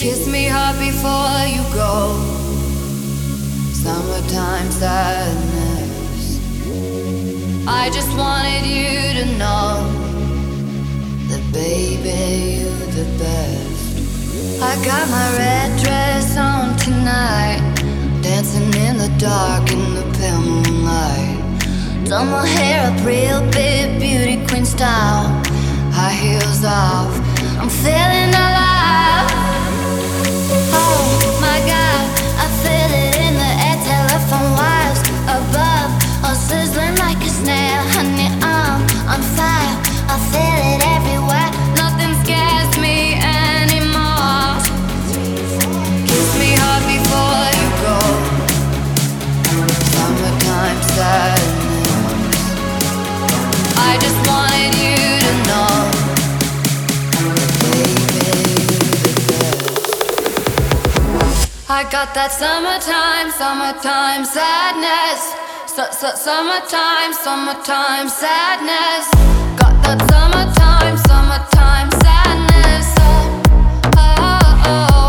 Kiss me hard before you go. Summertime sadness. I just wanted you to know that baby, you're the best. I got my red dress on tonight, dancing in the dark in the pale moonlight. Done my hair up real big, beauty queen style. High heels off, I'm feeling alive. Oh my God, I feel it in the air, telephone wires above, all sizzling like a snail. Honey, I'm on fire, I feel it everywhere. Nothing scares me anymore. Kiss me hard before you go. Summertime sadness. I just wanted you to know, baby, I got that summertime sadness. Summertime sadness. Got that summertime sadness. Oh, oh, oh.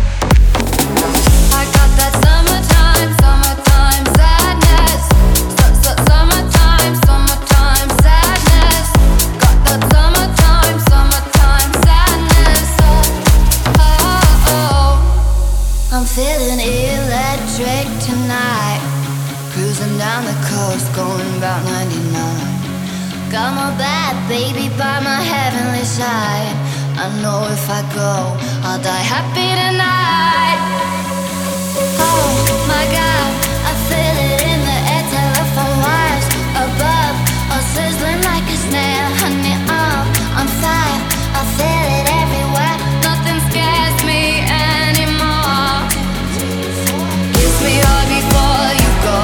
I got that summertime sadness. Summertime sadness. Got that summertime sadness. Oh, oh. I'm feeling electric tonight, cruising down the coast, going about 99. Got my bad baby by my heavenly side. I know if I go, I'll die happy tonight. Oh my God, I feel it in the air, telephone wires above, all sizzling like a snail. Honey, I'm on fire, I feel it everywhere. Nothing scares me anymore. Kiss me hard before you go.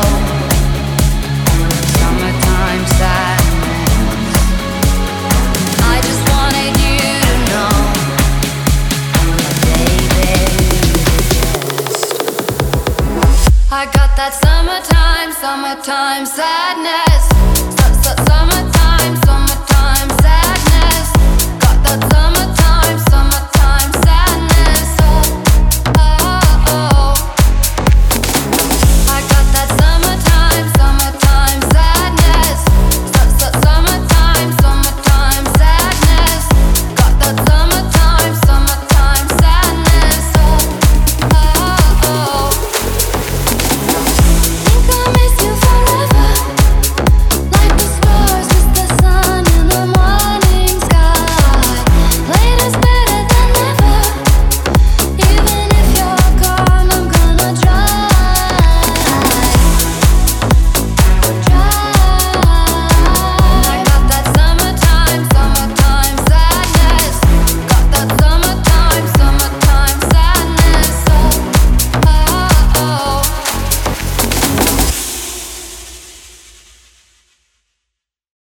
Summertime sadness. I just wanted you to know, baby, I got that summertime sadness. Summertime sadness. Got that summertime.